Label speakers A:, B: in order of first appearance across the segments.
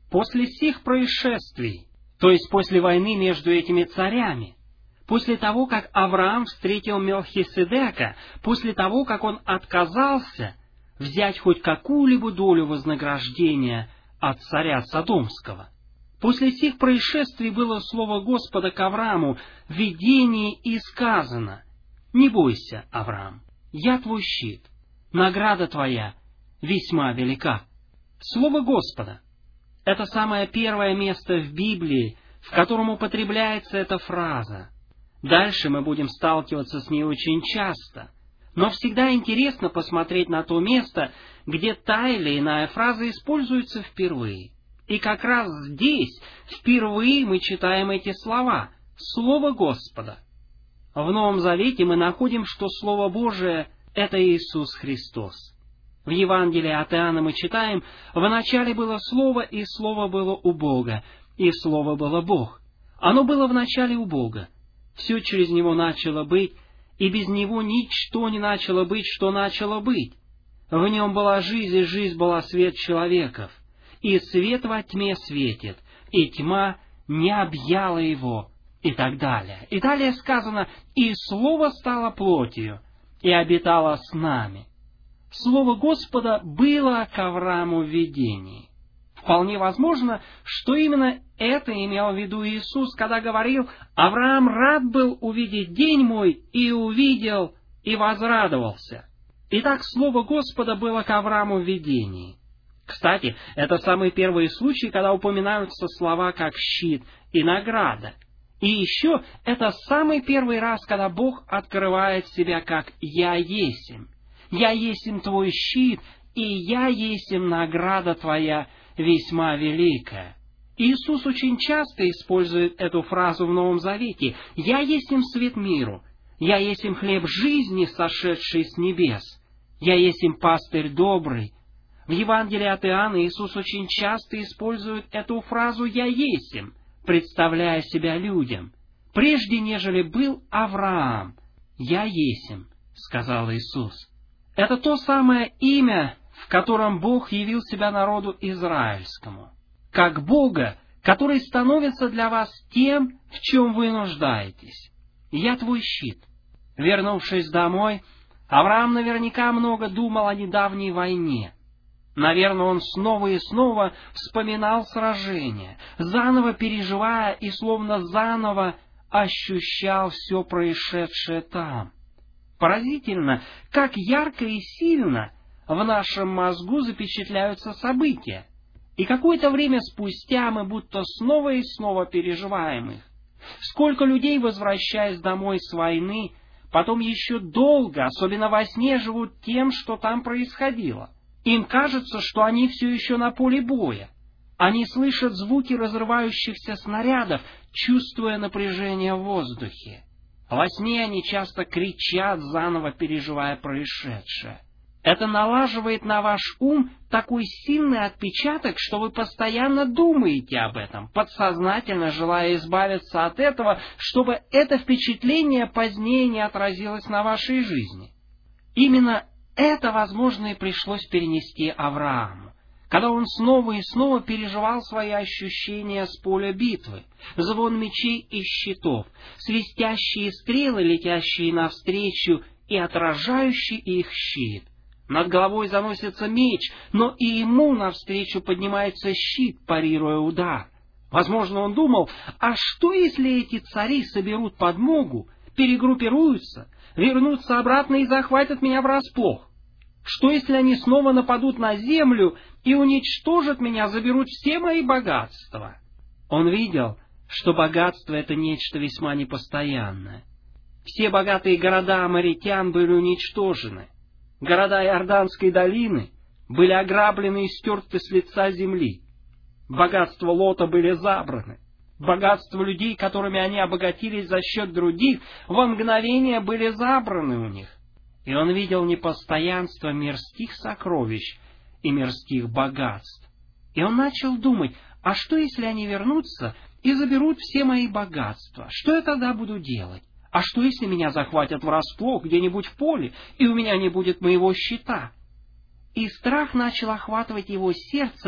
A: После сих происшествий, то есть после войны между этими царями, после того, как Авраам встретил Мелхиседека, после того, как он отказался взять хоть какую-либо долю вознаграждения от царя Содомского, после сих происшествий было слово Господа к Аврааму в видении и сказано: «Не бойся, Авраам, я твой щит, награда твоя весьма велика». Слово Господа — это самое первое место в Библии, в котором употребляется эта фраза. Дальше мы будем сталкиваться с ней очень часто, но всегда интересно посмотреть на то место, где та или иная фраза используется впервые. И как раз здесь впервые мы читаем эти слова — Слово Господа. В Новом Завете мы находим, что Слово Божие — это Иисус Христос. В Евангелии от Иоанна мы читаем: «Вначале было Слово, и Слово было у Бога, и Слово было Бог. Оно было вначале у Бога. Все через Него начало быть, и без Него ничто не начало быть, что начало быть. В Нем была жизнь, и жизнь была свет человеков. И свет во тьме светит, и тьма не объяла Его». И так далее. И далее сказано: «И Слово стало плотью, и обитало с нами». Слово Господа было к Аврааму в видении. Вполне возможно, что именно это имел в виду Иисус, когда говорил: «Авраам рад был увидеть день мой, и увидел, и возрадовался». Итак, Слово Господа было к Аврааму в видении. Кстати, это самый первый случай, когда упоминаются слова как «щит» и «награда». И еще это самый первый раз, когда Бог открывает себя как «Я есмь». «Я есмь твой щит, и я есмь награда твоя весьма великая». Иисус очень часто использует эту фразу в Новом Завете: «Я есмь свет миру, я есмь хлеб жизни, сошедший с небес, я есмь пастырь добрый». В Евангелии от Иоанна Иисус очень часто использует эту фразу «Я есмь», представляя себя людям. «Прежде, нежели был Авраам, я есмь», — сказал Иисус. Это то самое имя, в котором Бог явил себя народу израильскому, как Бога, который становится для вас тем, в чем вы нуждаетесь. «Я твой щит». Вернувшись домой, Авраам наверняка много думал о недавней войне. Наверное, он снова и снова вспоминал сражения, заново переживая и словно заново ощущал все происшедшее там. Поразительно, как ярко и сильно в нашем мозгу запечатляются события, и какое-то время спустя мы будто снова и снова переживаем их. Сколько людей, возвращаясь домой с войны, потом еще долго, особенно во сне, живут тем, что там происходило. Им кажется, что они все еще на поле боя. Они слышат звуки разрывающихся снарядов, чувствуя напряжение в воздухе. Во сне они часто кричат, заново переживая происшедшее. Это налаживает на ваш ум такой сильный отпечаток, что вы постоянно думаете об этом, подсознательно желая избавиться от этого, чтобы это впечатление позднее не отразилось на вашей жизни. Именно это, возможно, и пришлось перенести Аврааму, когда он снова и снова переживал свои ощущения с поля битвы, звон мечей и щитов, свистящие стрелы, летящие навстречу, и отражающий их щит. Над головой заносится меч, но и ему навстречу поднимается щит, парируя удар. Возможно, он думал: а что, если эти цари соберут подмогу, перегруппируются, вернутся обратно и захватят меня врасплох? Что, если они снова нападут на землю и уничтожат меня, заберут все мои богатства? Он видел, что богатство — это нечто весьма непостоянное. Все богатые города аморитян были уничтожены. Города Иорданской долины были ограблены и стерты с лица земли. Богатства Лота были забраны. Богатства людей, которыми они обогатились за счет других, во мгновение были забраны у них. И он видел непостоянство мирских сокровищ и мирских богатств. И он начал думать: а что, если они вернутся и заберут все мои богатства? Что я тогда буду делать? А что, если меня захватят врасплох где-нибудь в поле, и у меня не будет моего щита? И страх начал охватывать его сердце,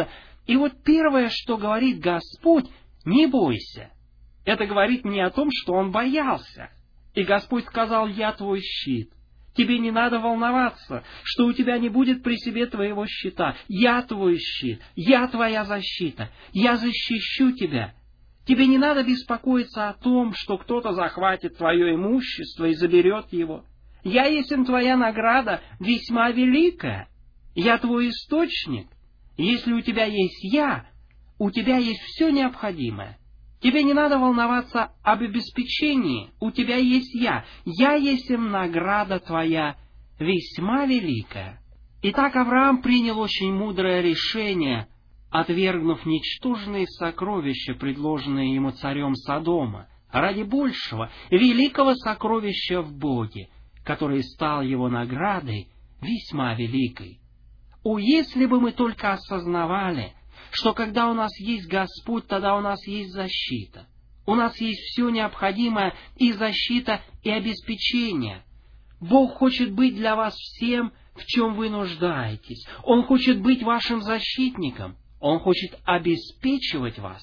A: И вот первое, что говорит Господь, не бойся. Это говорит мне о том, что он боялся. И Господь сказал, я твой щит. Тебе не надо волноваться, что у тебя не будет при себе твоего щита. Я твой щит, я твоя защита, я защищу тебя. Тебе не надо беспокоиться о том, что кто-то захватит твое имущество и заберет его. Я есть твоя награда весьма великая. Я твой источник. Если у тебя есть я, у тебя есть все необходимое. Тебе не надо волноваться об обеспечении, у тебя есть я. Я есть награда твоя весьма великая. Итак, Авраам принял очень мудрое решение, отвергнув ничтожные сокровища, предложенные ему царем Содома, ради большего, великого сокровища в Боге, который стал его наградой весьма великой. О, если бы мы только осознавали, что когда у нас есть Господь, тогда у нас есть защита. У нас есть все необходимое и защита, и обеспечение. Бог хочет быть для вас всем, в чем вы нуждаетесь. Он хочет быть вашим защитником. Он хочет обеспечивать вас.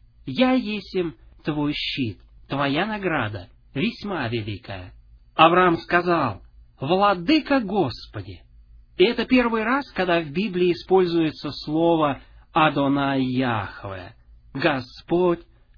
A: Я есмь твой щит, твоя награда весьма великая. Авраам сказал, «Владыка Господи». И это первый раз, когда в Библии используется слово Адонай Яхве, Господь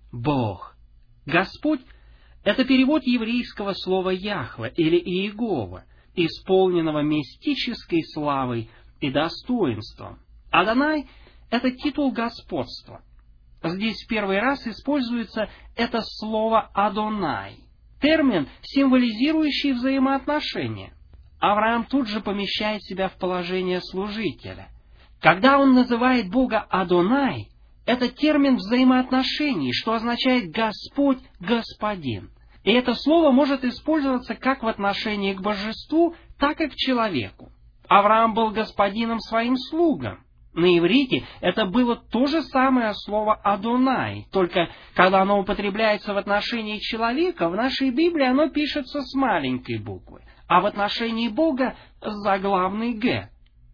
A: Бог. Господь — это перевод еврейского слова Яхве или Иегова, исполненного мистической славой и достоинством. Адонай — это титул господства. Здесь в первый раз используется это слово Адонай, термин, символизирующий взаимоотношения. Авраам тут же помещает себя в положение служителя. Когда он называет Бога Адонай, это термин взаимоотношений, что означает «Господь, Господин». И это слово может использоваться как в отношении к божеству, так и к человеку. Авраам был господином своим слугам. На иврите это было то же самое слово «Адонай», только когда оно употребляется в отношении человека, в нашей Библии оно пишется с маленькой буквы, а в отношении Бога с заглавной «Г».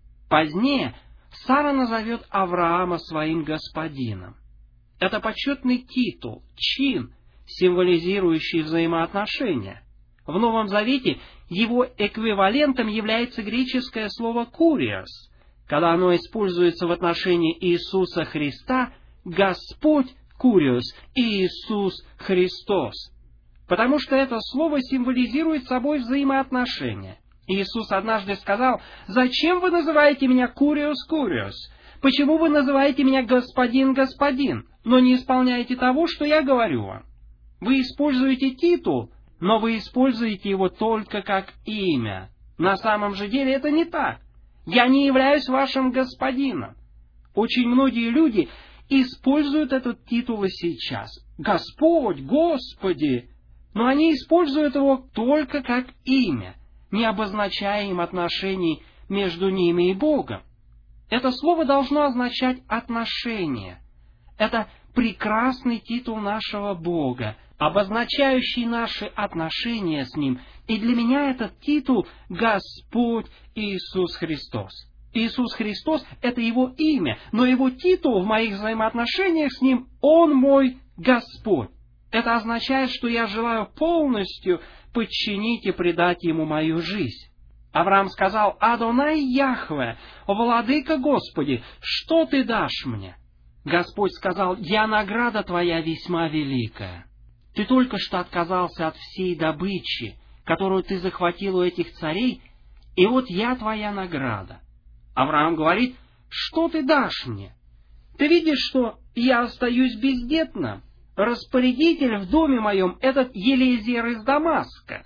A: Позднее Сара назовет Авраама своим господином. Это почетный титул, чин, символизирующий взаимоотношения. В Новом Завете его эквивалентом является греческое слово «куриос», когда оно используется в отношении Иисуса Христа, Господь Куриос и Иисус Христос. Потому что это слово символизирует собой взаимоотношения. Иисус однажды сказал, «Зачем вы называете меня Куриос, Куриос? Почему вы называете меня Господин, Господин, но не исполняете того, что я говорю вам? Вы используете титул, но вы используете его только как имя. На самом же деле это не так. Я не являюсь вашим господином». Очень многие люди используют этот титул и сейчас. Господь, Господи. Но они используют его только как имя, не обозначая им отношений между ними и Богом. Это слово должно означать отношения. Это прекрасный титул нашего Бога, обозначающий наши отношения с Ним. И для меня этот титул Господь Иисус Христос. Иисус Христос — это Его имя, но Его титул в моих взаимоотношениях с Ним — Он мой Господь. Это означает, что я желаю полностью подчинить и предать Ему мою жизнь. Авраам сказал, «Адонай Яхве, Владыка Господи, что Ты дашь мне?» Господь сказал, «Я награда Твоя весьма великая. Ты только что отказался от всей добычи, которую ты захватил у этих царей, и вот я Твоя награда». Авраам говорит, «Что Ты дашь мне? Ты видишь, что я остаюсь бездетным? Распорядитель в доме моем — этот Елиезер из Дамаска».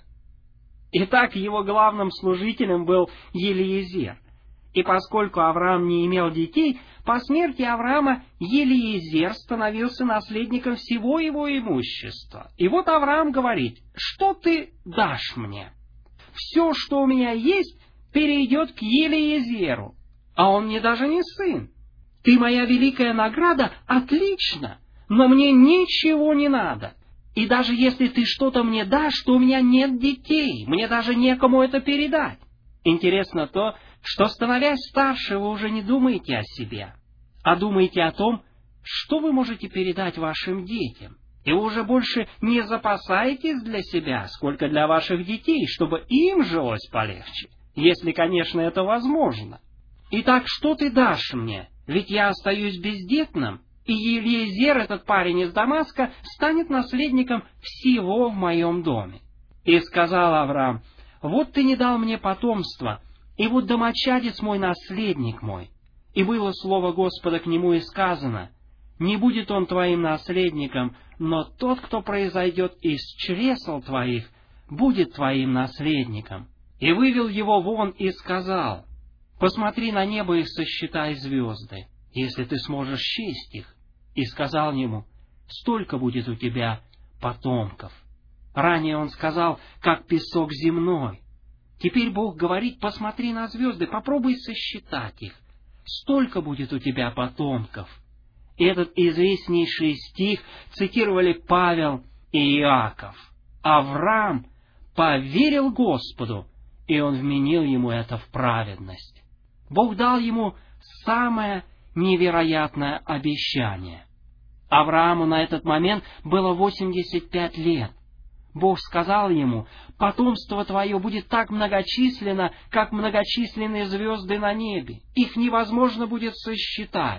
A: Итак, его главным служителем был Елиезер. И поскольку Авраам не имел детей, по смерти Авраама Елиезер становился наследником всего его имущества. И вот Авраам говорит, «Что ты дашь мне? Все, что у меня есть, перейдет к Елиезеру, а он мне даже не сын. Ты моя великая награда, отлично, но мне ничего не надо. И даже если ты что-то мне дашь, то у меня нет детей, мне даже некому это передать». Интересно то, что, становясь старше, вы уже не думаете о себе. а думаете о том, что вы можете передать вашим детям, и вы уже больше не запасаетесь для себя, сколько для ваших детей, чтобы им жилось полегче, если, конечно, это возможно. Итак, что ты дашь мне? Ведь я остаюсь бездетным, и Елиезер, этот парень из Дамаска, станет наследником всего в моем доме. И сказал Авраам: вот ты не дал мне потомства, и вот домочадец мой наследник мой. И было слово Господа к нему, и сказано: не будет он твоим наследником, но тот, кто произойдет из чресл твоих, будет твоим наследником. И вывел его вон и сказал: посмотри на небо и сосчитай звезды, если ты сможешь счесть их. И сказал ему: столько будет у тебя потомков. Ранее он сказал: как песок земной. Теперь Бог говорит: посмотри на звезды, попробуй сосчитать их. Столько будет у тебя потомков. И этот известнейший стих цитировали Павел и Иаков. Авраам поверил Господу, и он вменил ему это в праведность. Бог дал ему самое невероятное обещание. Аврааму на этот момент было 85 лет. Бог сказал ему: потомство твое будет так многочисленно, как многочисленные звезды на небе. Их невозможно будет сосчитать.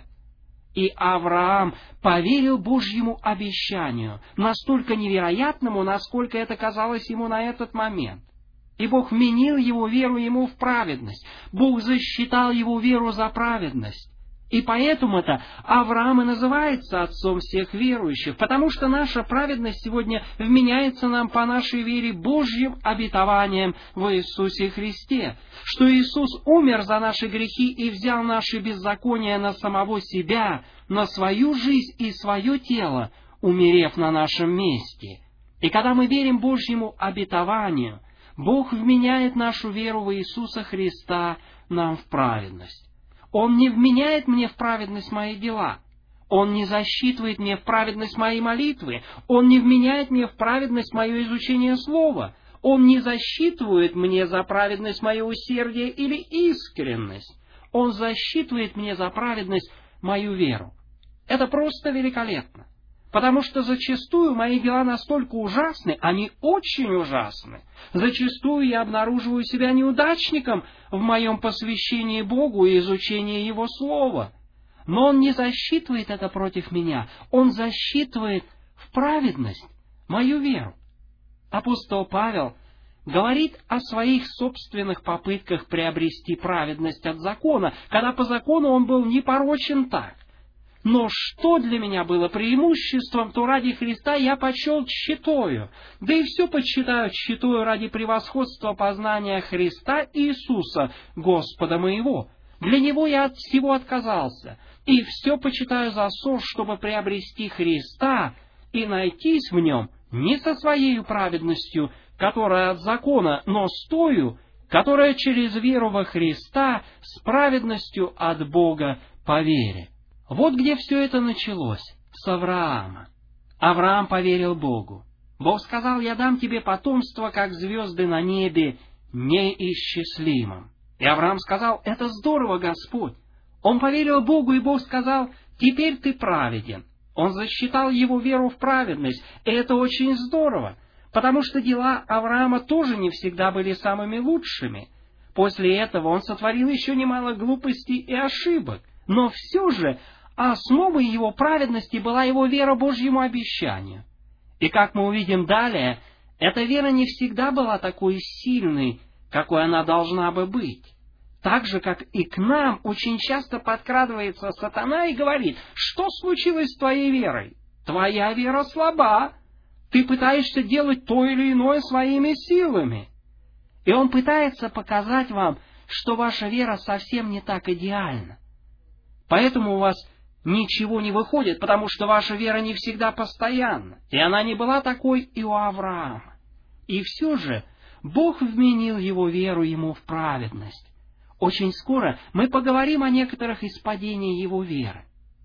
A: И Авраам поверил Божьему обещанию, настолько невероятному, насколько это казалось ему на этот момент. И Бог вменил его веру ему в праведность. Бог засчитал его веру за праведность. И поэтому-то Авраам и называется отцом всех верующих, потому что наша праведность сегодня вменяется нам по нашей вере Божьим обетованием в Иисусе Христе, что Иисус умер за наши грехи и взял наши беззакония на самого себя, на свою жизнь и свое тело, умерев на нашем месте. И когда мы верим Божьему обетованию, Бог вменяет нашу веру в Иисуса Христа нам в праведность. Он не вменяет мне в праведность мои дела. Он не засчитывает мне в праведность мои молитвы. Он не вменяет мне в праведность мое изучение Слова. Он не засчитывает мне за праведность мое усердие или искренность. Он засчитывает мне за праведность мою веру. Это просто великолепно. Потому что зачастую мои дела настолько ужасны, они очень ужасны. Зачастую я обнаруживаю себя неудачником в моем посвящении Богу и изучении Его Слова. Но Он не засчитывает это против меня. Он засчитывает в праведность мою веру. Апостол Павел говорит о своих собственных попытках приобрести праведность от закона, когда по закону он был непорочен так. Но что для меня было преимуществом, то ради Христа я почел тщетою, да и все почитаю тщетою ради превосходства познания Христа Иисуса, Господа моего. Для Него я от всего отказался, и все почитаю за сор, чтобы приобрести Христа и найтись в Нем не со своей праведностью, которая от закона, но с тою, которая через веру во Христа с праведностью от Бога по вере. Вот где все это началось, с Авраама. Авраам поверил Богу. Бог сказал: я дам тебе потомство, как звезды на небе, неисчислимым. И Авраам сказал: это здорово, Господь. Он поверил Богу, и Бог сказал: теперь ты праведен. Он засчитал его веру в праведность, и это очень здорово, потому что дела Авраама тоже не всегда были самыми лучшими. После этого он сотворил еще немало глупостей и ошибок, но все же основой его праведности была его вера Божьему обещанию. И как мы увидим далее, эта вера не всегда была такой сильной, какой она должна бы быть. Так же, как и к нам очень часто подкрадывается сатана и говорит: что случилось с твоей верой? Твоя вера слаба. Ты пытаешься делать то или иное своими силами. И он пытается показать вам, что ваша вера совсем не так идеальна. Поэтому у вас ничего не выходит, потому что ваша вера не всегда постоянна, и она не была такой и у Авраама. И все же Бог вменил его веру ему в праведность. Очень скоро мы поговорим о некоторых из падений его веры.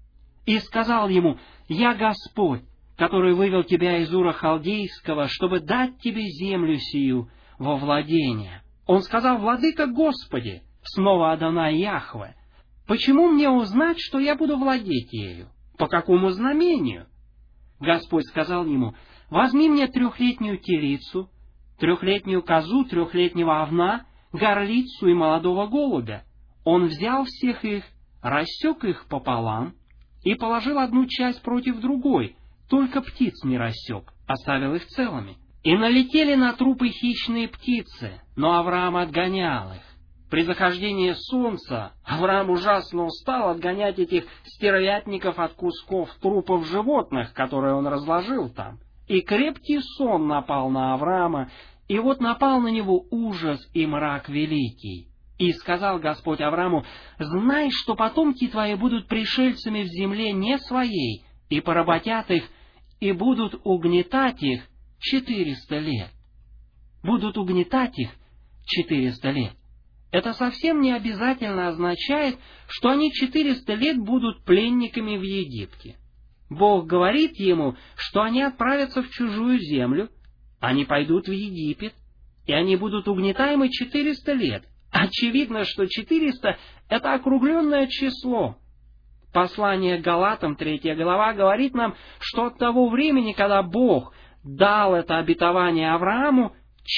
A: И сказал ему: «Я Господь, который вывел тебя из Ура Халдейского, чтобы дать тебе землю сию во владение». Он сказал: «Владыка Господи», снова Адонай Яхве. Почему мне узнать, что я буду владеть ею? По какому знамению? Господь сказал ему: возьми мне 3-летнюю телицу, 3-летнюю козу, 3-летнего овна, горлицу и молодого голубя. Он взял всех их, рассек их пополам и положил одну часть против другой, только птиц не рассек, оставил их целыми. И налетели на трупы хищные птицы, но Авраам отгонял их. При захождении солнца Авраам ужасно устал отгонять этих стервятников от кусков трупов животных, которые он разложил там. И крепкий сон напал на Авраама, и вот напал на него ужас и мрак великий. И сказал Господь Аврааму: знай, что потомки твои будут пришельцами в земле не своей, и поработят их, и будут угнетать их 400 лет. Будут угнетать их 400 лет. Это совсем не обязательно означает, что они 400 лет будут пленниками в Египте. Бог говорит ему, что они отправятся в чужую землю, они пойдут в Египет, и они будут угнетаемы 400 лет. Очевидно, что 400 — это округленное число. Послание к Галатам, 3 глава, говорит нам, что от того времени, когда Бог дал это обетование Аврааму,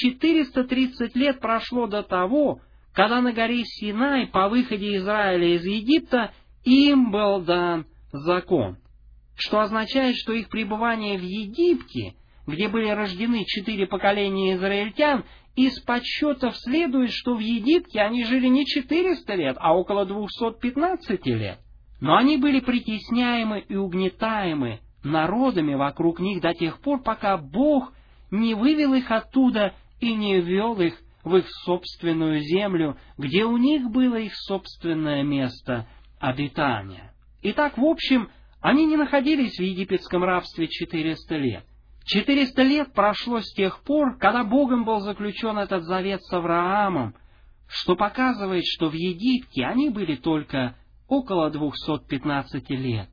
A: 430 лет прошло до того, когда на горе Синай по выходе Израиля из Египта им был дан закон. Что означает, что их пребывание в Египте, где были рождены 4 поколения израильтян, из подсчетов следует, что в Египте они жили не 400 лет, а около 215 лет. Но они были притесняемы и угнетаемы народами вокруг них до тех пор, пока Бог не вывел их оттуда и не ввел их в их собственную землю, где у них было их собственное место обитания. Итак, в общем, они не находились в египетском рабстве 400 лет. 400 лет прошло с тех пор, когда Богом был заключен этот завет с Авраамом, что показывает, что в Египте они были только около 215 лет.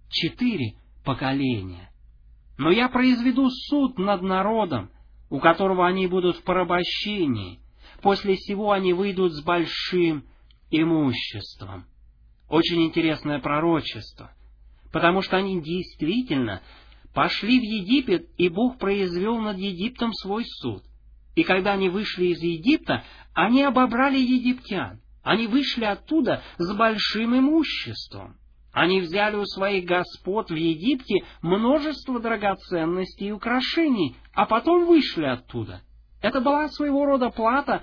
A: 4 поколения. Но я произведу суд над народом, у которого они будут в порабощении. После сего они выйдут с большим имуществом. Очень интересное пророчество, потому что они действительно пошли в Египет, и Бог произвел над Египтом свой суд. И когда они вышли из Египта, они обобрали египтян. Они вышли оттуда с большим имуществом. Они взяли у своих господ в Египте множество драгоценностей и украшений, а потом вышли оттуда. Это была своего рода плата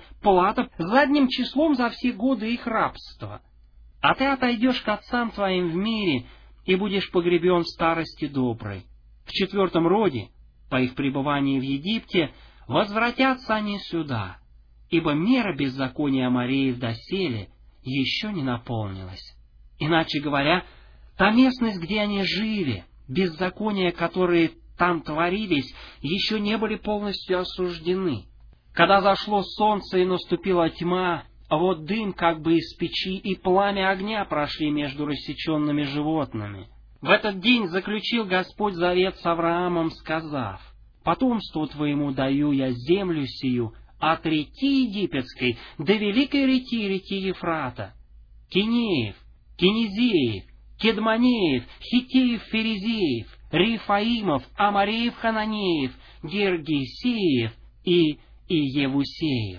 A: задним числом за все годы их рабства. А ты отойдешь к отцам твоим в мире и будешь погребен в старости доброй. В 4-м роде, по их пребывании в Египте, возвратятся они сюда, ибо мера беззакония Амореев доселе еще не наполнилась. Иначе говоря, та местность, где они жили, беззакония, которые там творились, еще не были полностью осуждены. Когда зашло солнце и наступила тьма, вот дым как бы из печи и пламя огня прошли между рассеченными животными. В этот день заключил Господь завет с Авраамом, сказав: «Потомству твоему даю я землю сию от реки Египетской до великой реки Ефрата, Кинеев, Кинезеев, Кедманеев, Хиттеев, Ферезеев, Рифаимов, Амореев, Хананеев, Гергесеев и Иевусеев».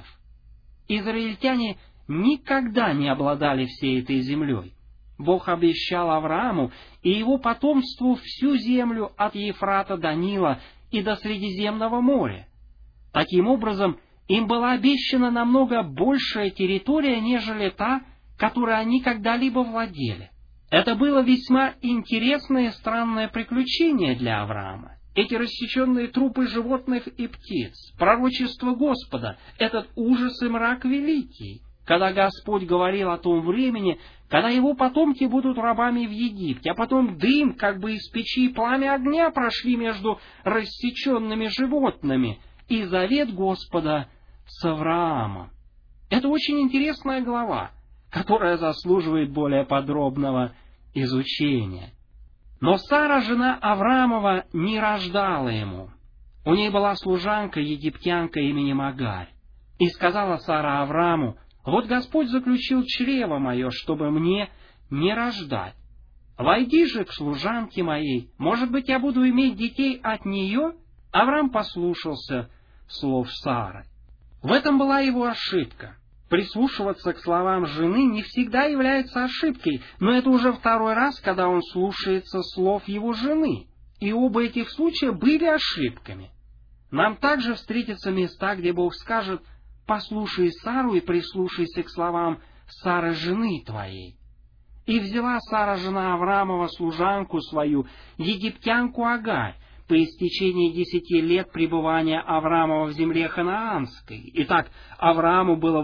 A: Израильтяне никогда не обладали всей этой землей. Бог обещал Аврааму и его потомству всю землю от Ефрата до Нила и до Средиземного моря. Таким образом, им была обещана намного большая территория, нежели та, которой они когда-либо владели. Это было весьма интересное и странное приключение для Авраама. Эти рассеченные трупы животных и птиц, пророчество Господа, этот ужас и мрак великий, когда Господь говорил о том времени, когда его потомки будут рабами в Египте, а потом дым, как бы из печи, и пламя огня прошли между рассеченными животными, и завет Господа с Авраамом. Это очень интересная глава, которая заслуживает более подробного изучения. Но Сара, жена Авраамова, не рождала ему. У ней была служанка, египтянка именем Агарь. И сказала Сара Аврааму: «Вот Господь заключил чрево мое, чтобы мне не рождать. Войди же к служанке моей, может быть, я буду иметь детей от нее?» Авраам послушался слов Сары. В этом была его ошибка. Прислушиваться к словам жены не всегда является ошибкой, но это уже второй раз, когда он слушается слов его жены. И оба этих случая были ошибками. Нам также встретятся места, где Бог скажет: «Послушай Сару и прислушайся к словам Сары, жены твоей». «И взяла Сара, жена Авраамова, служанку свою, египтянку Агарь, по истечении 10 лет пребывания Авраамова в земле ханаанской. Итак, Аврааму было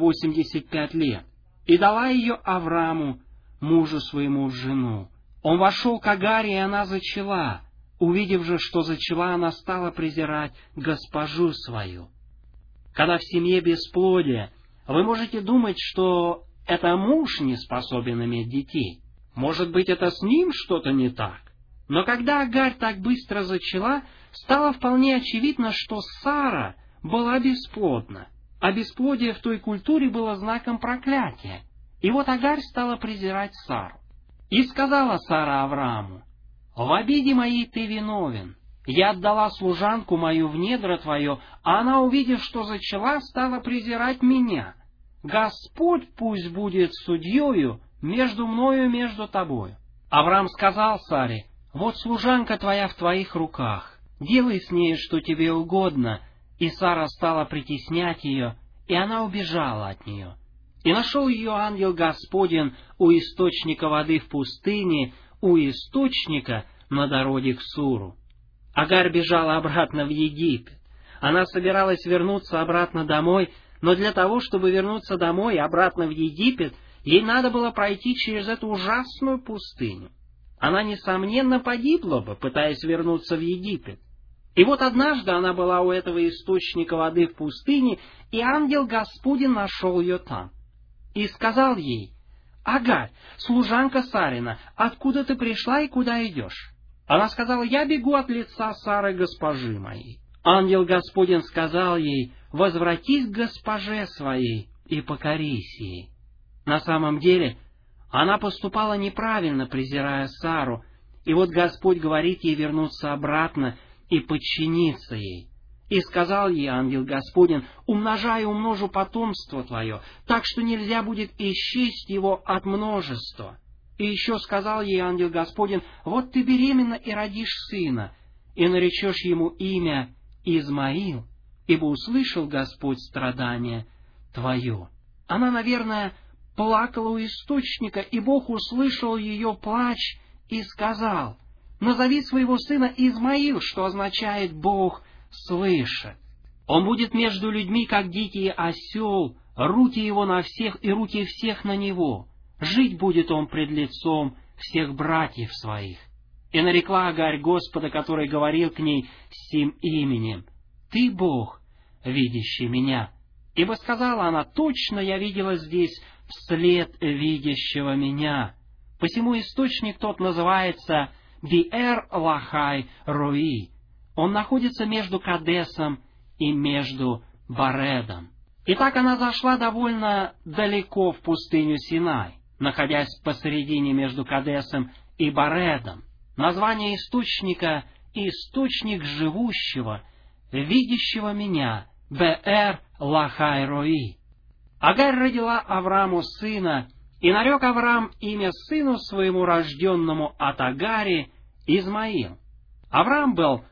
A: 85 лет. И дала ее Аврааму, мужу своему, в жену. Он вошел к Агаре, и она зачала. Увидев же, что зачала, она стала презирать госпожу свою». Когда в семье бесплодие, вы можете думать, что это муж не способен иметь детей. Может быть, это с ним что-то не так. Но когда Агарь так быстро зачала, стало вполне очевидно, что Сара была бесплодна, а бесплодие в той культуре было знаком проклятия. И вот Агарь стала презирать Сару. «И сказала Сара Аврааму: в обиде моей ты виновен. Я отдала служанку мою в недра твое, а она, увидев, что зачала, стала презирать меня. Господь пусть будет судьею между мною и между тобою». Авраам сказал Саре: «Вот служанка твоя в твоих руках, делай с ней, что тебе угодно». И Сара стала притеснять ее, и она убежала от нее. И нашел ее ангел Господень у источника воды в пустыне, у источника на дороге к Суру. Агарь бежала обратно в Египет. Она собиралась вернуться обратно домой, но для того, чтобы вернуться домой, обратно в Египет, ей надо было пройти через эту ужасную пустыню. Она, несомненно, погибла бы, пытаясь вернуться в Египет. И вот однажды она была у этого источника воды в пустыне, и ангел Господень нашел ее там. И сказал ей: «Агарь, служанка Сарина, откуда ты пришла и куда идешь?» Она сказала: «Я бегу от лица Сары, госпожи моей». Ангел Господень сказал ей: «Возвратись к госпоже своей и покорись ей». На самом деле, она поступала неправильно, презирая Сару, и вот Господь говорит ей вернуться обратно и подчиниться ей. И сказал ей ангел Господень: «Умножай и умножу потомство твое, так что нельзя будет исчесть его от множества». И еще сказал ей ангел Господень: «Вот ты беременна и родишь сына, и наречешь ему имя Измаил, ибо услышал Господь страдание твое». Она, наверное, плакала у источника, и Бог услышал ее плач и сказал: «Назови своего сына Измаил», что означает «Бог слышит». Он будет между людьми, как дикий осел, руки его на всех и руки всех на него. Жить будет он пред лицом всех братьев своих. И нарекла Агарь Господа, который говорил к ней сим именем: «Ты Бог, видящий меня». Ибо сказала она: «Точно я видела здесь вслед видящего меня». Посему источник тот называется Биэр Лахай Рои. Он находится между Кадесом и между Баредом. Итак, она зашла довольно далеко в пустыню Синай, находясь посередине между Кадесом и Баредом. Название источника — источник живущего, видящего меня, Беэр Лахай Рои. Агарь родила Аврааму сына, и нарек Авраам имя сыну своему рожденному от Агари Измаил. Авраам был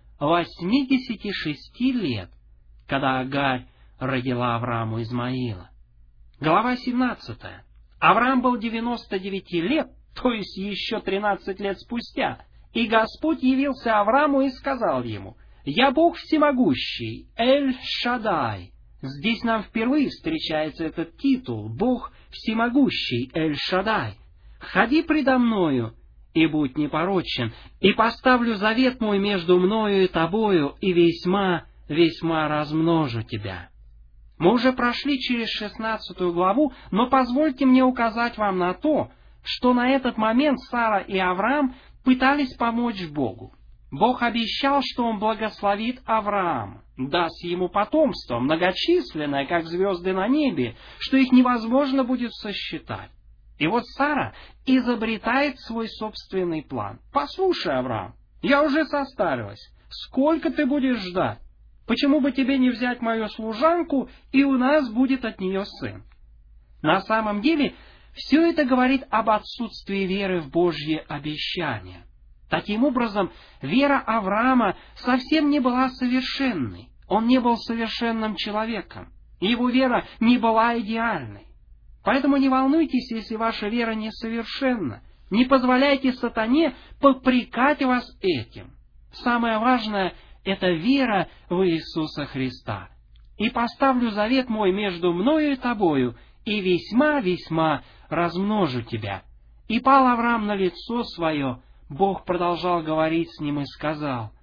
A: 86 лет, когда Агарь родила Аврааму Измаила. Глава 17. Авраам был 99 лет, то есть еще 13 лет спустя, и Господь явился Аврааму и сказал ему: «Я Бог всемогущий, Эль-Шадай». Здесь нам впервые встречается этот титул: Бог всемогущий, Эль-Шадай. «Ходи предо мною и будь непорочен, и поставлю завет мой между мною и тобою, и весьма, весьма размножу тебя». Мы уже прошли через 16 главу, но позвольте мне указать вам на то, что на этот момент Сара и Авраам пытались помочь Богу. Бог обещал, что Он благословит Авраама, даст ему потомство, многочисленное, как звезды на небе, что их невозможно будет сосчитать. И вот Сара изобретает свой собственный план. «Послушай, Авраам, я уже состарилась. Сколько ты будешь ждать? Почему бы тебе не взять мою служанку, и у нас будет от нее сын?» На самом деле, все это говорит об отсутствии веры в Божье обещание. Таким образом, вера Авраама совсем не была совершенной. Он не был совершенным человеком. Его вера не была идеальной. Поэтому не волнуйтесь, если ваша вера несовершенна. Не позволяйте сатане попрекать вас этим. Самое важное — это вера в Иисуса Христа. «И поставлю завет мой между мною и тобою, и весьма-весьма размножу тебя». И пал Авраам на лицо свое. Бог продолжал говорить с ним и сказал: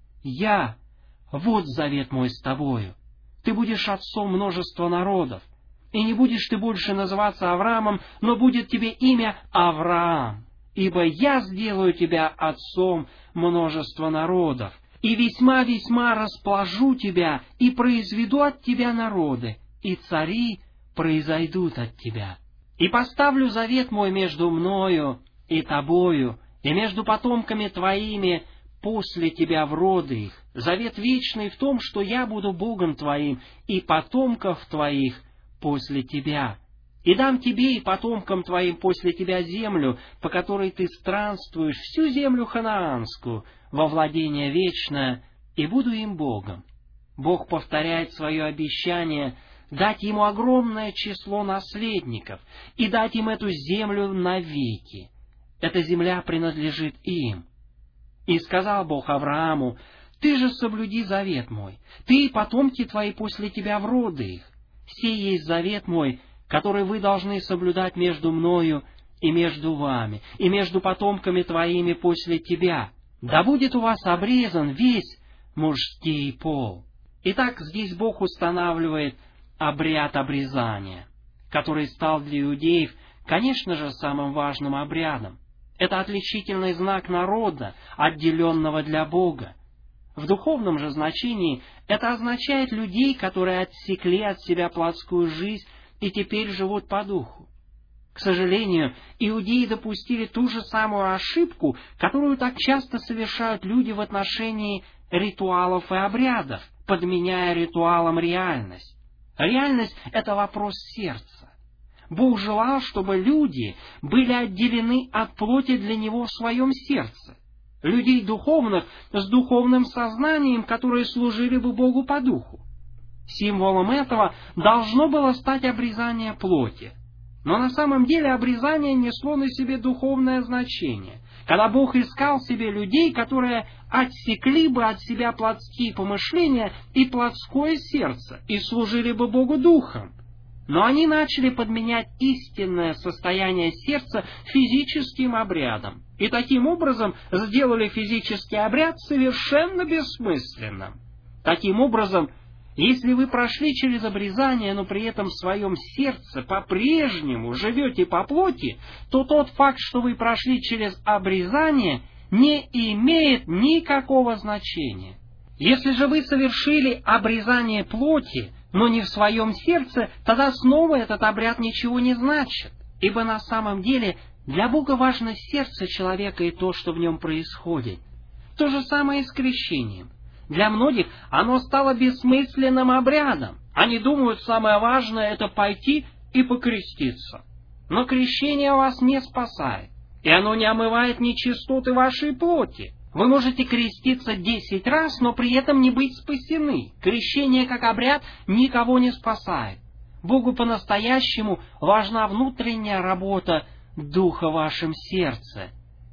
A: вот завет мой с тобою. Ты будешь отцом множества народов. И не будешь ты больше называться Авраамом, но будет тебе имя Авраам, ибо я сделаю тебя отцом множества народов, и весьма-весьма расположу тебя, и произведу от тебя народы, и цари произойдут от тебя. И поставлю завет мой между мною и тобою, и между потомками твоими после тебя в роды их, завет вечный в том, что я буду Богом твоим, и потомков твоих после тебя. И дам тебе и потомкам твоим после тебя землю, по которой ты странствуешь, всю землю ханаанскую, во владение вечное, и буду им Богом». Бог повторяет свое обещание дать ему огромное число наследников и дать им эту землю навеки. Эта земля принадлежит им. «И сказал Бог Аврааму: ты же соблюди завет мой, ты и потомки твои после тебя в роды их. Сей есть завет мой, который вы должны соблюдать между мною и между вами, и между потомками твоими после тебя. Да будет у вас обрезан весь мужский пол». Итак, здесь Бог устанавливает обряд обрезания, который стал для иудеев, конечно же, самым важным обрядом. Это отличительный знак народа, отделенного для Бога. В духовном же значении это означает людей, которые отсекли от себя плотскую жизнь и теперь живут по духу. К сожалению, иудеи допустили ту же самую ошибку, которую так часто совершают люди в отношении ритуалов и обрядов, подменяя ритуалам реальность. Реальность — это вопрос сердца. Бог желал, чтобы люди были отделены от плоти для Него в своем сердце. Людей духовных с духовным сознанием, которые служили бы Богу по духу. Символом этого должно было стать обрезание плоти. Но на самом деле обрезание несло на себе духовное значение, когда Бог искал себе людей, которые отсекли бы от себя плотские помышления и плотское сердце, и служили бы Богу духом. Но они начали подменять истинное состояние сердца физическим обрядом, и таким образом сделали физический обряд совершенно бессмысленным. Таким образом, если вы прошли через обрезание, но при этом в своем сердце по-прежнему живете по плоти, то тот факт, что вы прошли через обрезание, не имеет никакого значения. Если же вы совершили обрезание плоти, но не в своем сердце, тогда снова этот обряд ничего не значит, ибо на самом деле для Бога важно сердце человека и то, что в нем происходит. То же самое и с крещением. Для многих оно стало бессмысленным обрядом. Они думают, самое важное — это пойти и покреститься. Но крещение вас не спасает, и оно не омывает нечистоты вашей плоти. Вы можете креститься 10 раз, но при этом не быть спасены. Крещение как обряд никого не спасает. Богу по-настоящему важна внутренняя работа Духа в вашем сердце.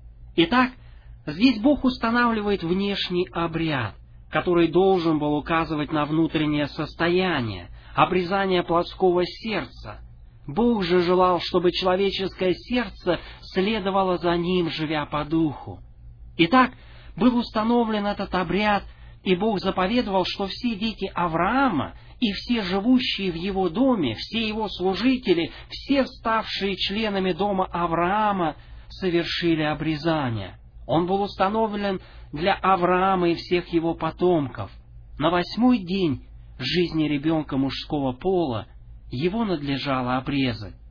A: Итак, здесь Бог устанавливает внешний обряд, который должен был указывать на внутреннее состояние, обрезание плотского сердца. Бог же желал, чтобы человеческое сердце следовало за Ним, живя по духу. Итак, был установлен этот обряд, и Бог заповедовал, что все дети Авраама и все живущие в его доме, все его служители, все ставшие членами дома Авраама, совершили обрезание. Он был установлен для Авраама и всех его потомков. На 8-й день жизни ребенка мужского пола его надлежало обрезать.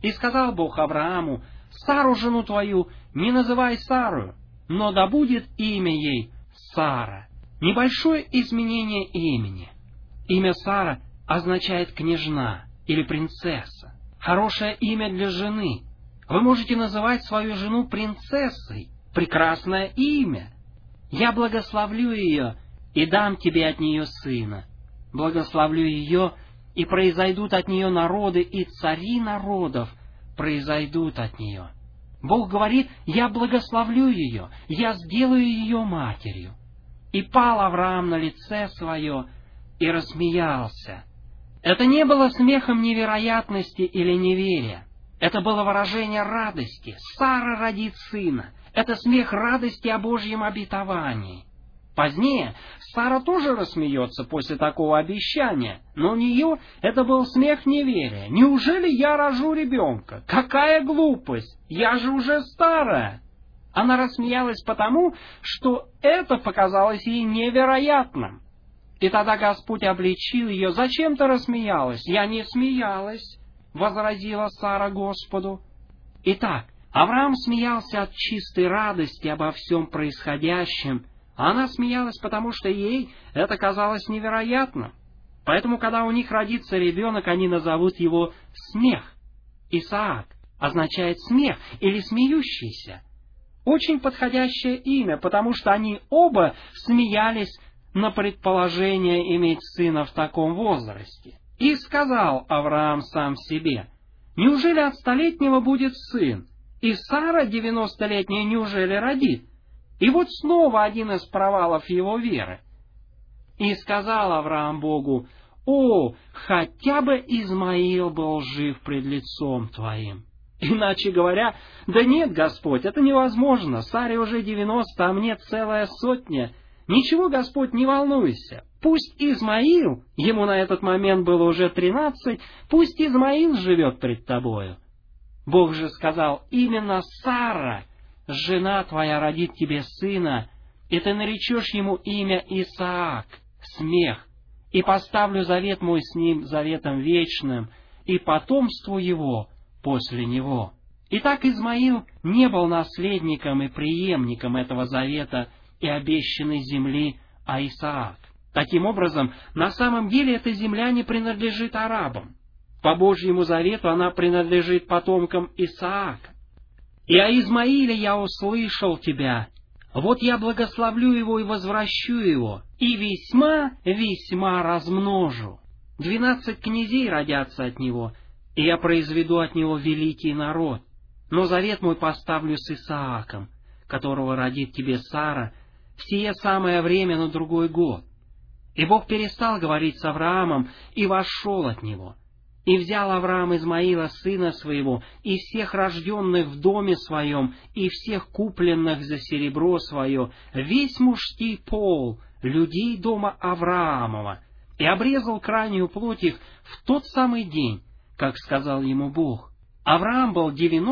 A: И сказал Бог Аврааму: «Сару, жену твою, не называй Сарою, но да будет имя ей Сара». Небольшое изменение имени. Имя Сара означает «княжна» или «принцесса». Хорошее имя для жены. Вы можете называть свою жену принцессой. Прекрасное имя. «Я благословлю ее и дам тебе от нее сына. Благословлю ее, и произойдут от нее народы, и цари народов произойдут от нее». Бог говорит: «Я благословлю ее, я сделаю ее матерью». И пал Авраам на лице свое и рассмеялся. Это не было смехом невероятности или неверия. Это было выражение радости. Сара родит сына. Это смех радости о Божьем обетовании. Позднее Сара тоже рассмеется после такого обещания, но у нее это был смех неверия. «Неужели я рожу ребенка? Какая глупость! Я же уже старая!» Она рассмеялась потому, что это показалось ей невероятным. И тогда Господь обличил ее: «Зачем ты рассмеялась?» «Я не смеялась», — возразила Сара Господу. Итак, Авраам смеялся от чистой радости обо всем происходящем, а она смеялась, потому что ей это казалось невероятным. Поэтому, когда у них родится ребенок, они назовут его «смех». Исаак означает «смех» или «смеющийся». Очень подходящее имя, потому что они оба смеялись на предположение иметь сына в таком возрасте. И сказал Авраам сам себе: «Неужели от 100-летнего будет сын? И Сара 90-летняя неужели родит?» И вот снова один из провалов его веры. И сказал Авраам Богу: «О, хотя бы Измаил был жив пред лицом Твоим». Иначе говоря: «Да нет, Господь, это невозможно. Саре уже 90, а мне целая 100. Ничего, Господь, не волнуйся. Пусть Измаил, ему на этот момент было уже 13, пусть Измаил живет пред Тобою». Бог же сказал: «Именно Сара, жена твоя, родит тебе сына, и ты наречешь ему имя Исаак, смех, и поставлю завет мой с ним заветом вечным, и потомству его после него». Итак, Измаил не был наследником и преемником этого завета и обещанной земли, а Исаак. Таким образом, на самом деле эта земля не принадлежит арабам. По Божьему завету она принадлежит потомкам Исаака. «И о Измаиле я услышал тебя. Вот я благословлю его и возвращу его, и весьма, весьма размножу. 12 князей родятся от него, и я произведу от него великий народ. Но завет мой поставлю с Исааком, которого родит тебе Сара, в сие самое время на другой год». И Бог перестал говорить с Авраамом и вошел от него. И взял Авраам Измаила, сына своего, и всех рожденных в доме своем, и всех купленных за серебро свое, весь мужский пол людей дома Авраамова, и обрезал крайнюю плоть их в тот самый день, как сказал ему Бог. Авраам был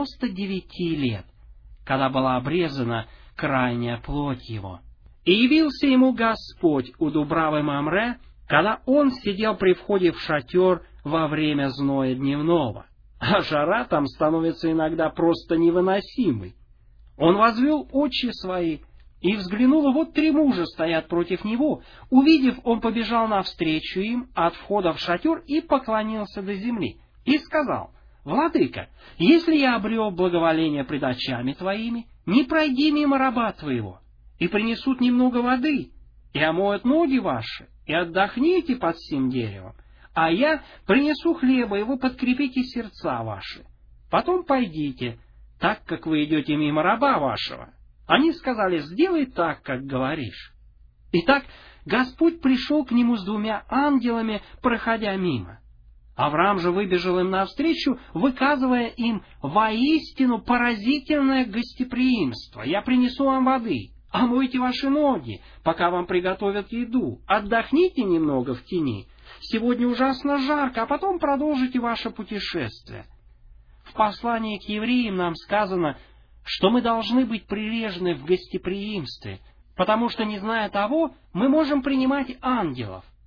A: 99 лет, когда была обрезана крайняя плоть его. И явился ему Господь у Дубравы Мамре, когда он сидел при входе в шатер во время зноя дневного, а жара там становится иногда просто невыносимой. Он возвел очи свои и взглянул, и вот 3 мужа стоят против него. Увидев, он побежал навстречу им от входа в шатер и поклонился до земли. И сказал: «Владыка, если я обрел благоволение пред очами твоими, не пройди мимо раба твоего, и принесут немного воды, и омоют ноги ваши, и отдохните под сим деревом, а я принесу хлеба, и вы подкрепите сердца ваши. Потом пойдите, так как вы идете мимо раба вашего». Они сказали: «Сделай так, как говоришь». Итак, Господь пришел к нему с 2 ангелами, проходя мимо. Авраам же выбежал им навстречу, выказывая им воистину поразительное гостеприимство. «Я принесу вам воды, омойте ваши ноги, пока вам приготовят еду, отдохните немного в тени. Сегодня ужасно жарко, а потом продолжите ваше путешествие». В послании к евреям нам сказано, что мы должны быть прилежны в гостеприимстве, потому что, не зная того, мы можем принимать ангелов.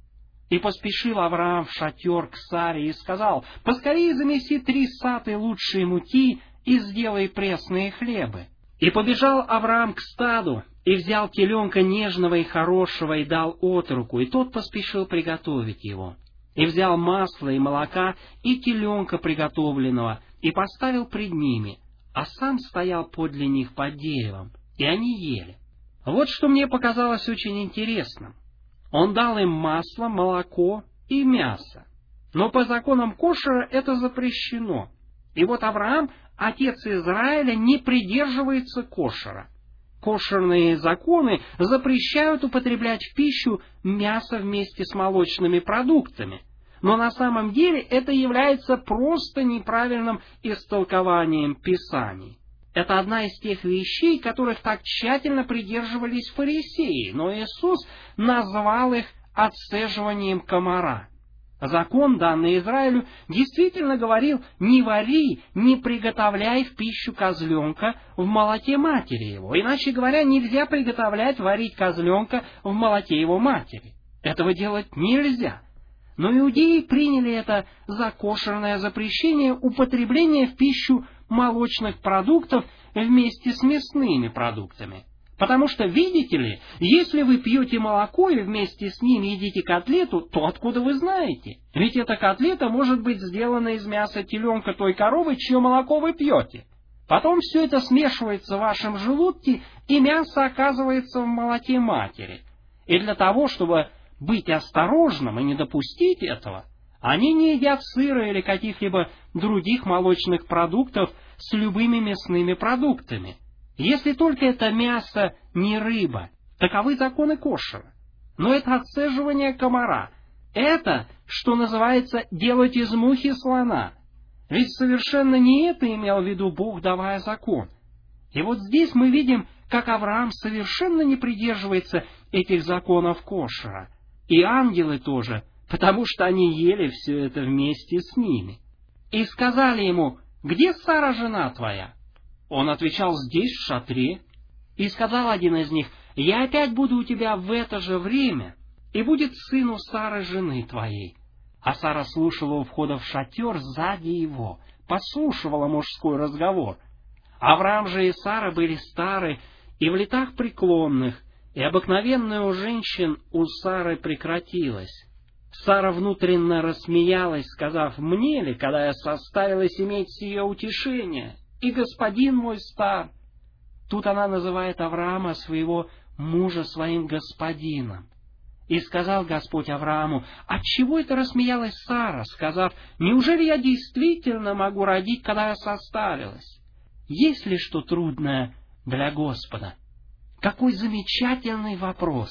A: И поспешил Авраам в шатер к Саре и сказал: «Поскорее замеси 3 саты лучшей муки и сделай пресные хлебы». И побежал Авраам к стаду, и взял теленка нежного и хорошего, и дал отроку, и тот поспешил приготовить его. И взял масла и молока, и теленка приготовленного, и поставил пред ними, а сам стоял подле них под деревом, и они ели. Вот что мне показалось очень интересным. Он дал им масло, молоко и мясо. Но по законам кошера это запрещено. И вот Авраам, отец Израиля, не придерживается кошера. Кошерные законы запрещают употреблять в пищу мясо вместе с молочными продуктами. Но на самом деле это является просто неправильным истолкованием Писаний. Это одна из тех вещей, которых так тщательно придерживались фарисеи, но Иисус назвал их отцеживанием комара. Закон, данный Израилю, действительно говорил: не вари, не приготовляй в пищу козленка в молоке матери его. Иначе говоря, нельзя приготовлять, варить козленка в молоке его матери. Этого делать нельзя. Но иудеи приняли это за кошерное запрещение употребления в пищу молочных продуктов вместе с мясными продуктами. Потому что, видите ли, если вы пьете молоко и вместе с ним едите котлету, то откуда вы знаете? Ведь эта котлета может быть сделана из мяса теленка той коровы, чье молоко вы пьете. Потом все это смешивается в вашем желудке, и мясо оказывается в молоке матери. И для того, чтобы быть осторожным и не допустить этого, они не едят сыра или каких-либо других молочных продуктов с любыми мясными продуктами. Если только это мясо не рыба, таковы законы кошера. Но это отцеживание комара. Это, что называется, делать из мухи слона. Ведь совершенно не это имел в виду Бог, давая закон. И вот здесь мы видим, как Авраам совершенно не придерживается этих законов кошера. И ангелы тоже, потому что они ели все это вместе с ними. И сказали ему: «Где Сара, жена твоя?» Он отвечал: «Здесь, в шатре». И сказал один из них: «Я опять буду у тебя в это же время, и будет сын у Сары, жены твоей». А Сара слушала у входа в шатер сзади его, подслушивала мужской разговор. Авраам же и Сара были стары и в летах преклонных, и обыкновенное у женщин у Сары прекратилось. Сара внутренно рассмеялась, сказав: «Мне ли, когда я составилась иметь сие утешение? И господин мой стар». Тут она называет Авраама, своего мужа, своим господином. И сказал Господь Аврааму: «Отчего это рассмеялась Сара, сказав: неужели я действительно могу родить, когда я состарилась? Есть ли что трудное для Господа?» Какой замечательный вопрос!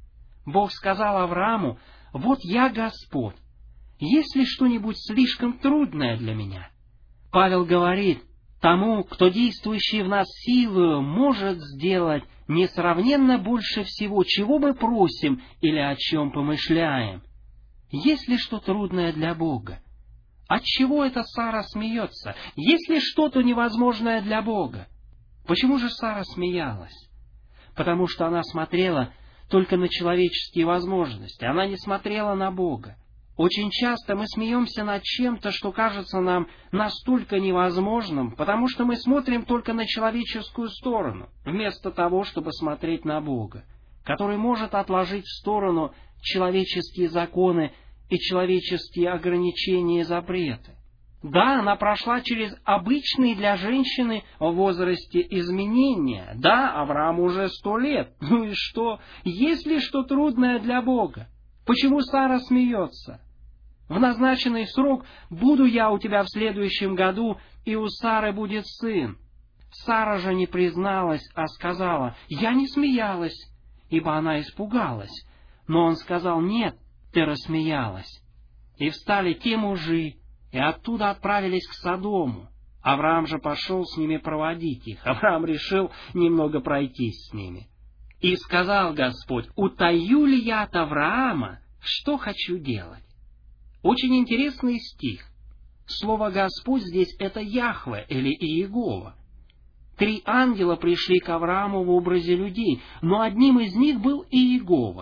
A: Бог сказал Аврааму: «Вот я Господь. Есть ли что-нибудь слишком трудное для меня?» Павел говорит: «Тому, кто действующий в нас силою, может сделать несравненно больше всего, чего мы просим или о чем помышляем». Есть ли что трудное для Бога? Отчего эта Сара смеется? Есть ли что-то невозможное для Бога? Почему же Сара смеялась? Потому что она смотрела только на человеческие возможности, она не смотрела на Бога. Очень часто мы смеемся над чем-то, что кажется нам настолько невозможным, потому что мы смотрим только на человеческую сторону, вместо того, чтобы смотреть на Бога, который может отложить в сторону человеческие законы и человеческие ограничения и запреты. Да, она прошла через обычные для женщины в возрасте изменения. Да, Аврааму уже 100 лет. Ну и что? Есть ли что трудное для Бога? Почему Сара смеется? В назначенный срок буду я у тебя в следующем году, и у Сары будет сын. Сара же не призналась, а сказала: я не смеялась, ибо она испугалась. Но он сказал: нет, ты рассмеялась. И встали те мужи, и оттуда отправились к Содому. Авраам же пошел с ними проводить их. Авраам решил немного пройтись с ними. И сказал Господь: утаю ли я от Авраама, что хочу делать? Очень интересный стих. Слово «Господь» здесь — это Яхве или Иегова. 3 ангела пришли к Аврааму в образе людей, но одним из них был Иегова.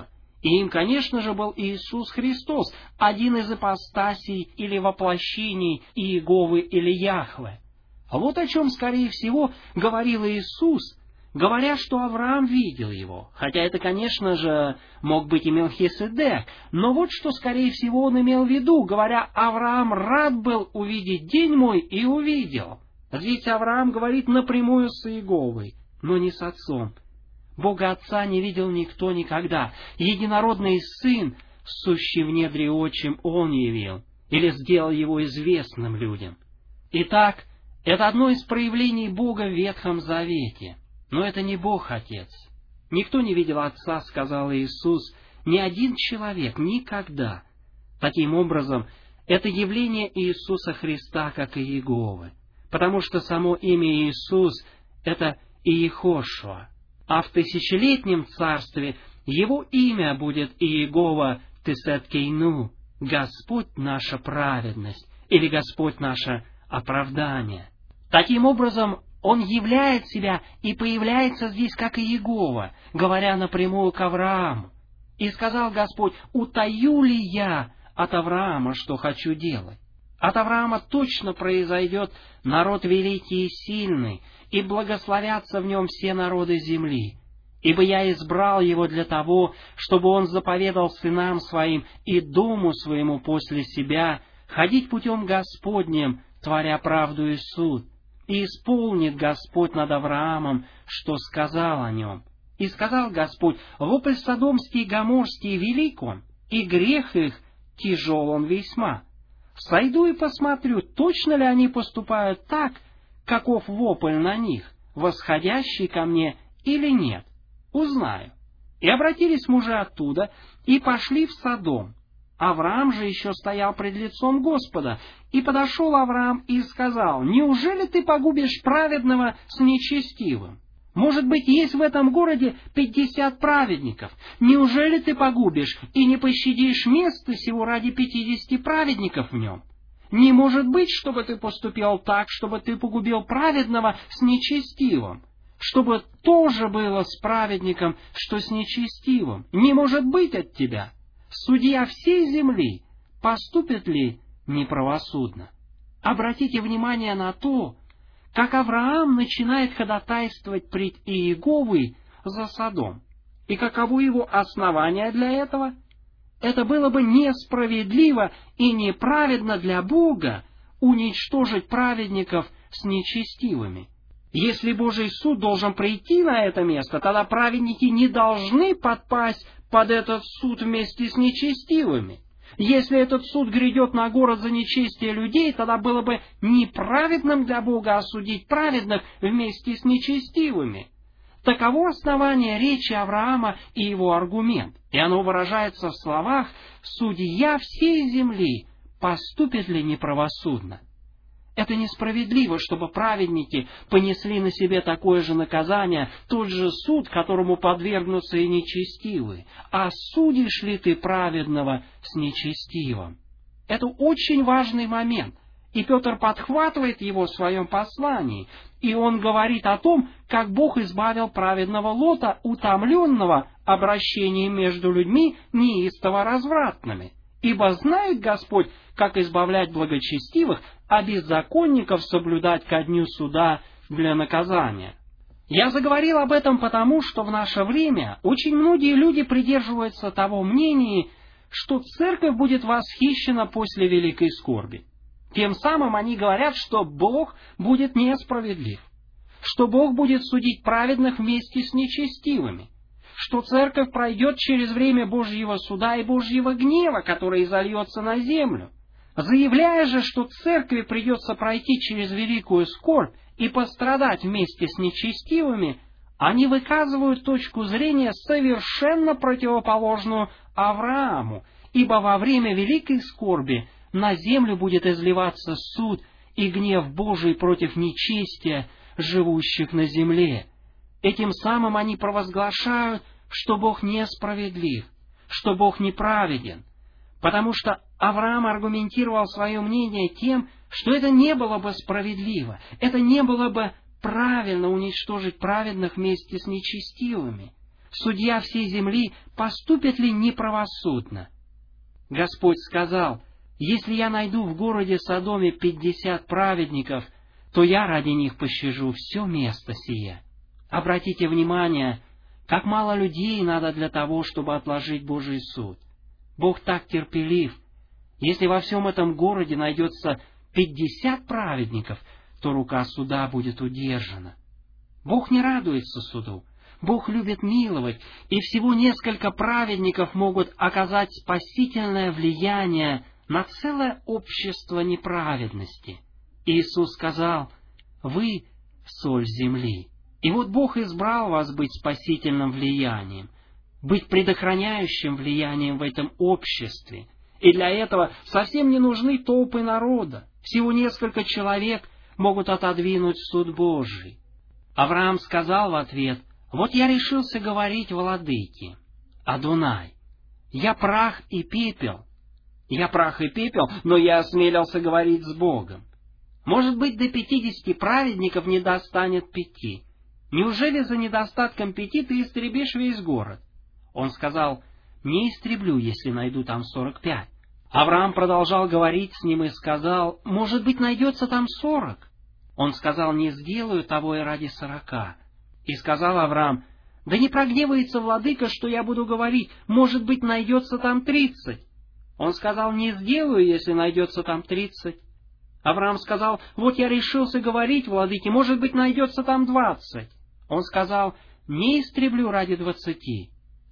A: И им, конечно же, был Иисус Христос, один из ипостасей или воплощений Иеговы или Яхве. Вот о чем, скорее всего, говорил Иисус, говоря, что Авраам видел его. Хотя это, конечно же, мог быть и Мелхиседек, но вот что, скорее всего, он имел в виду, говоря, Авраам рад был увидеть день мой и увидел. Здесь Авраам говорит напрямую с Иеговой, но не с отцом. Бога Отца не видел никто никогда. Единородный Сын, сущий в недре отчим, Он явил, или сделал Его известным людям. Итак, это одно из проявлений Бога в Ветхом Завете. Но это не Бог Отец. Никто не видел Отца, сказал Иисус, ни один человек, никогда. Таким образом, это явление Иисуса Христа, как и Иеговы. Потому что само имя Иисус — это Иехошуа. А в тысячелетнем царстве его имя будет Иегова Тесеткейну, Господь наша праведность, или Господь наше оправдание. Таким образом, Он являет себя и появляется здесь как Иегова, говоря напрямую к Аврааму. И сказал Господь: «Утаю ли я от Авраама, что хочу делать? От Авраама точно произойдет народ великий и сильный, и благословятся в нем все народы земли. Ибо я избрал его для того, чтобы он заповедал сынам своим и дому своему после себя ходить путем Господним, творя правду и суд. И исполнит Господь над Авраамом, что сказал о нем. И сказал Господь: вопль содомский и гоморский велик он, и грех их тяжел он весьма. Сойду и посмотрю, точно ли они поступают так, каков вопль на них, восходящий ко мне, или нет. Узнаю». И обратились мужи оттуда, и пошли в Содом. Авраам же еще стоял пред лицом Господа, и подошел Авраам и сказал: «Неужели ты погубишь праведного с нечестивым? Может быть, есть в этом городе 50 праведников. Неужели ты погубишь и не пощадишь место сего ради 50 праведников в нем? Не может быть, чтобы ты поступил так, чтобы ты погубил праведного с нечестивым, чтобы тоже было с праведником, что с нечестивым. Не может быть от тебя. Судья всей земли поступит ли неправосудно?» Обратите внимание на то, как Авраам начинает ходатайствовать пред Иеговой за Содом. И каково его основание для этого? Это было бы несправедливо и неправедно для Бога уничтожить праведников с нечестивыми. Если Божий суд должен прийти на это место, тогда праведники не должны подпасть под этот суд вместе с нечестивыми. Если этот суд грядет на город за нечестие людей, тогда было бы неправедным для Бога осудить праведных вместе с нечестивыми. Таково основание речи Авраама и его аргумент, и оно выражается в словах: «Судья всей земли поступит ли неправосудно?» Это несправедливо, чтобы праведники понесли на себе такое же наказание, тот же суд, которому подвергнутся и нечестивые. А судишь ли ты праведного с нечестивым? Это очень важный момент, и Петр подхватывает его в своем послании, и он говорит о том, как Бог избавил праведного Лота, утомленного обращением между людьми неистово развратными. Ибо знает Господь, как избавлять благочестивых, а беззаконников соблюдать ко дню суда для наказания. Я заговорил об этом потому, что в наше время очень многие люди придерживаются того мнения, что церковь будет восхищена после великой скорби. Тем самым они говорят, что Бог будет несправедлив, что Бог будет судить праведных вместе с нечестивыми, что церковь пройдет через время Божьего суда и Божьего гнева, который изольется на землю. Заявляя же, что церкви придется пройти через великую скорбь и пострадать вместе с нечестивыми, они выказывают точку зрения совершенно противоположную Аврааму, ибо во время великой скорби на землю будет изливаться суд и гнев Божий против нечестия, живущих на земле. Этим самым они провозглашают, что Бог несправедлив, что Бог неправеден, потому что Авраам аргументировал свое мнение тем, что это не было бы справедливо, это не было бы правильно уничтожить праведных вместе с нечестивыми. судья всей земли, поступит ли неправосудно? Господь сказал: если я найду в городе Содоме 50 праведников, то я ради них пощажу все место сие. Обратите внимание, как мало людей надо для того, чтобы отложить Божий суд. Бог так терпелив. Если во всем этом городе найдется 50 праведников, то рука суда будет удержана. Бог не радуется суду. Бог любит миловать, и всего несколько праведников могут оказать спасительное влияние на целое общество неправедности. Иисус сказал: «Вы — соль земли». И вот Бог избрал вас быть спасительным влиянием, быть предохраняющим влиянием в этом обществе. И для этого совсем не нужны толпы народа. Всего несколько человек могут отодвинуть суд Божий. Авраам сказал в ответ: «Вот я решился говорить владыке, Адонай, я прах и пепел. Я прах и пепел, но я осмелился говорить с Богом. Может быть, до 50 праведников не достанет 5. Неужели за недостатком 5 ты истребишь весь город?» Он сказал: «Не истреблю, если найду там 45. Авраам продолжал говорить с ним и сказал: «Может быть, найдется там 40. Он сказал: «Не сделаю того и ради 40. И сказал Авраам: «Да не прогневается владыка, что я буду говорить, может быть, найдется там 30. Он сказал: «Не сделаю, если найдется там 30. Авраам сказал: «Вот я решился говорить владыке, может быть, найдется там 20. Он сказал: «Не истреблю ради 20.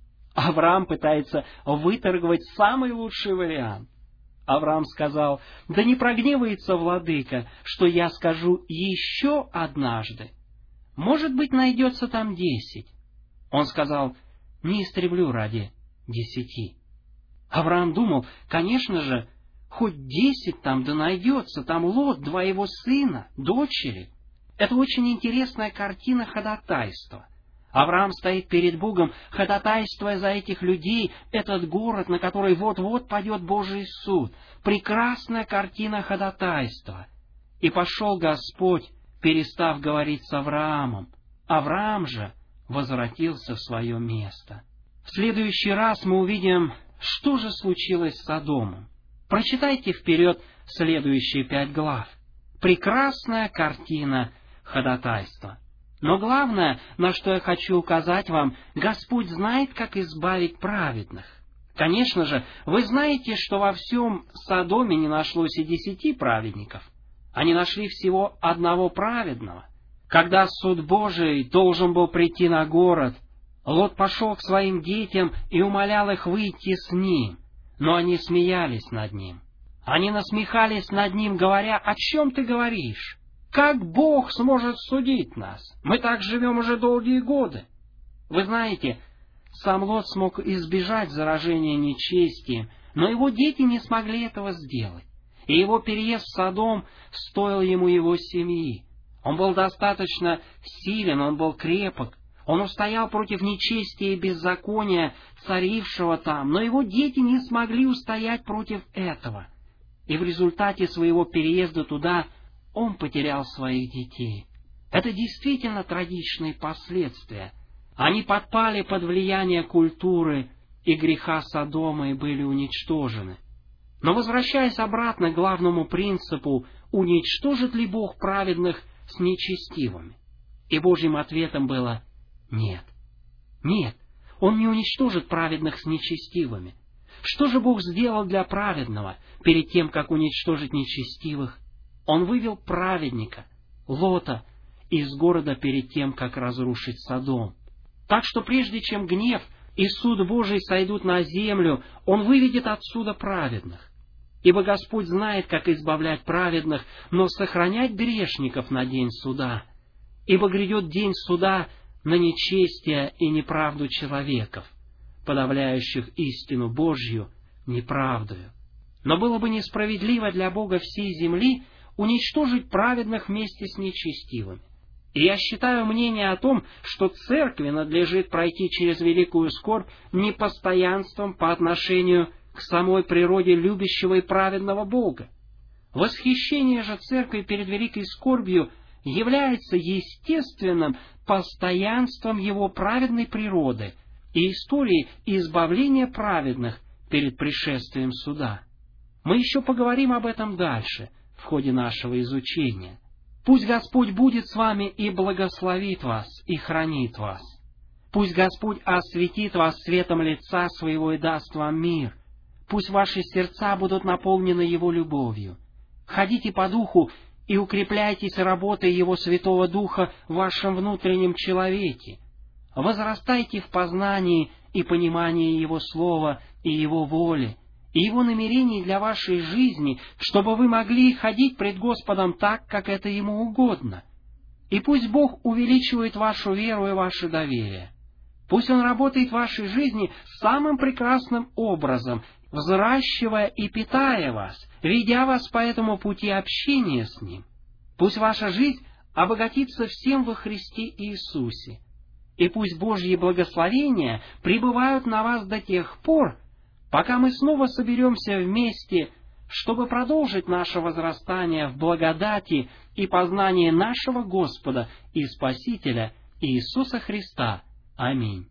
A: Авраам пытается выторговать самый лучший вариант. Авраам сказал: «Да не прогневается владыка, что я скажу еще однажды. Может быть, найдется там 10. Он сказал: «Не истреблю ради 10. Авраам думал: конечно же, хоть 10 там да найдется, там Лот, 2 его сына, дочери. Это очень интересная картина ходатайства. Авраам стоит перед Богом, ходатайствуя за этих людей, этот город, на который вот-вот падет Божий суд. Прекрасная картина ходатайства. И пошел Господь, перестав говорить с Авраамом. Авраам же возвратился в свое место. В следующий раз мы увидим, что же случилось с Содомом. Прочитайте вперед следующие 5 глав. Прекрасная картина ходатайства. Но главное, на что я хочу указать вам, Господь знает, как избавить праведных. Конечно же, вы знаете, что во всем Содоме не нашлось и 10 праведников. Они нашли всего 1 праведного. Когда суд Божий должен был прийти на город, Лот пошел к своим детям и умолял их выйти с ним, но они смеялись над ним. Они насмехались над ним, говоря: «О чем ты говоришь? Как Бог сможет судить нас? Мы так живем уже долгие годы». Вы знаете, сам Лот смог избежать заражения нечестием, но его дети не смогли этого сделать. И его переезд в Содом стоил ему его семьи. Он был достаточно силен, он был крепок. Он устоял против нечестия и беззакония, царившего там, но его дети не смогли устоять против этого. И в результате своего переезда туда он потерял своих детей. Это действительно трагичные последствия. Они подпали под влияние культуры и греха Содома и были уничтожены. Но возвращаясь обратно к главному принципу, уничтожит ли Бог праведных с нечестивыми? И Божьим ответом было: нет. Нет, Он не уничтожит праведных с нечестивыми. Что же Бог сделал для праведного перед тем, как уничтожить нечестивых? Он вывел праведника, Лота, из города перед тем, как разрушить Содом. Так что прежде чем гнев и суд Божий сойдут на землю, Он выведет отсюда праведных. Ибо Господь знает, как избавлять праведных, но сохранять грешников на день суда. Ибо грядет день суда на нечестие и неправду человеков, подавляющих истину Божью неправдою. Но было бы несправедливо для Бога всей земли уничтожить праведных вместе с нечестивыми. И я считаю мнение о том, что церкви надлежит пройти через великую скорбь непостоянством по отношению к самой природе любящего и праведного Бога. Восхищение же церкви перед великой скорбью является естественным постоянством его праведной природы, и истории избавления праведных перед пришествием суда. Мы еще поговорим об этом дальше, в ходе нашего изучения. Пусть Господь будет с вами и благословит вас, и хранит вас. Пусть Господь осветит вас светом лица Своего и даст вам мир. Пусть ваши сердца будут наполнены Его любовью. Ходите по Духу и укрепляйтесь работой Его Святого Духа в вашем внутреннем человеке. Возрастайте в познании и понимании Его Слова и Его воли, и Его намерений для вашей жизни, чтобы вы могли ходить пред Господом так, как это Ему угодно. И пусть Бог увеличивает вашу веру и ваше доверие. Пусть Он работает в вашей жизни самым прекрасным образом, взращивая и питая вас, ведя вас по этому пути общения с Ним. Пусть ваша жизнь обогатится всем во Христе Иисусе. И пусть Божьи благословения пребывают на вас до тех пор, пока мы снова соберемся вместе, чтобы продолжить наше возрастание в благодати и познании нашего Господа и Спасителя Иисуса Христа. Аминь.